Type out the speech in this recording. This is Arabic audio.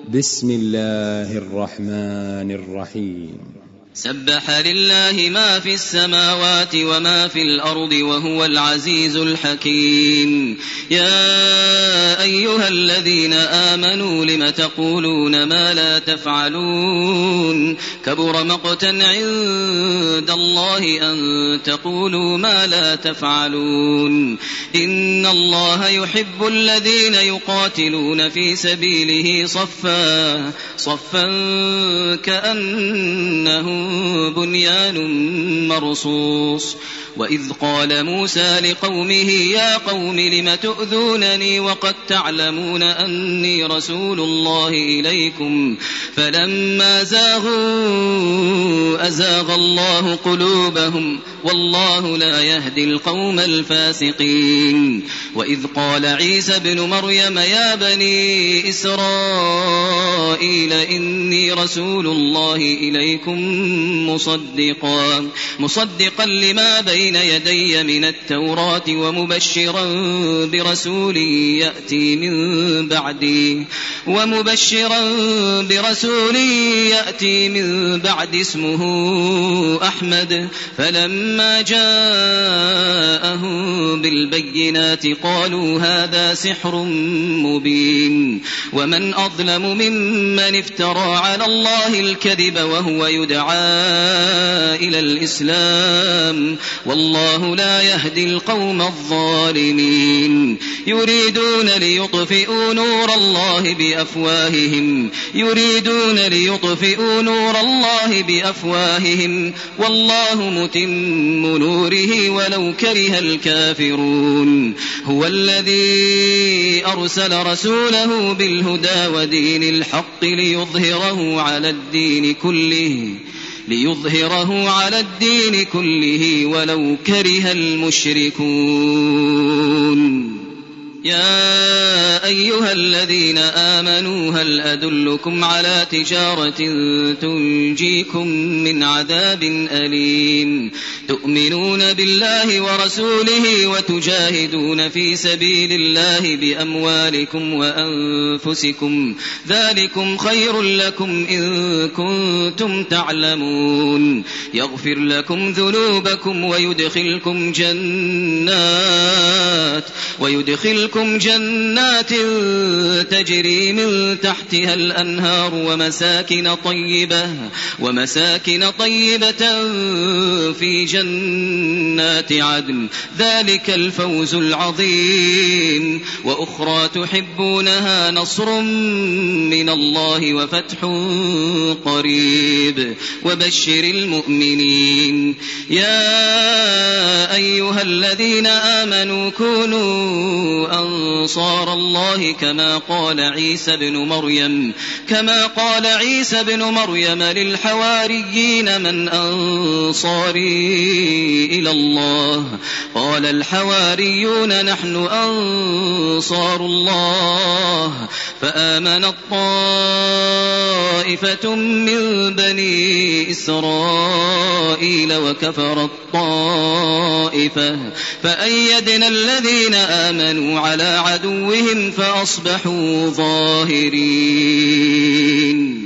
بسم الله الرحمن الرحيم. سبح لله ما في السماوات وما في الأرض وهو العزيز الحكيم. يا أيها الذين آمنوا لم تقولون ما لا تفعلون كبر مقتا عند الله أن تقولوا ما لا تفعلون. إن الله يحب الذين يقاتلون في سبيله صفا كأنه بنيان مرصوص. وإذ قال موسى لقومه يا قوم لم تؤذونني وقد تعلمون أني رسول الله إليكم فلما زاغوا أزاغ الله قلوبهم والله لا يهدي القوم الفاسقين. وإذ قال عيسى ابن مريم يا بني إسرائيل إني رسول الله إليكم مصدقا لما بين يدي من التوراة ومبشرا برسول يأتي من بعد اسمه أحمد. فلما جاءهم بالبينات قالوا هذا سحر مبين. ومن أظلم ممن افترى على الله الكذب وهو يدعى إلى الإسلام والله لا يهدي القوم الظالمين. يريدون ليطفئوا نور الله بأفواههم والله متم نوره ولو كره الكافرون. هو الذي أرسل رسوله بالهدى ودين الحق ليظهره على الدين كله ولو كره المشركون. يا أيها الذين آمنوا هل أدلكم على تجارة تنجيكم من عذاب أليم تؤمنون بالله ورسوله وتجاهدون في سبيل الله بأموالكم وأنفسكم ذلكم خير لكم إن كنتم تعلمون. يغفر لكم ذنوبكم ويدخلكم جنات تجري من تحتها الأنهار ومساكن طيبة في جنات عدن ذلك الفوز العظيم. وأخرى تحبونها نصر من الله وفتح قريب وبشر المؤمنين. يا أيها الذين آمنوا كونوا أنصار الله كما قال عيسى بن مريم للحواريين من أنصاري إلى الله قال الحواريون نحن أنصار الله. فآمنت طائفة من بني إسرائيل وكفرت طائفة فأيدنا الذين آمنوا على عدوهم فأصبحوا ظاهرين.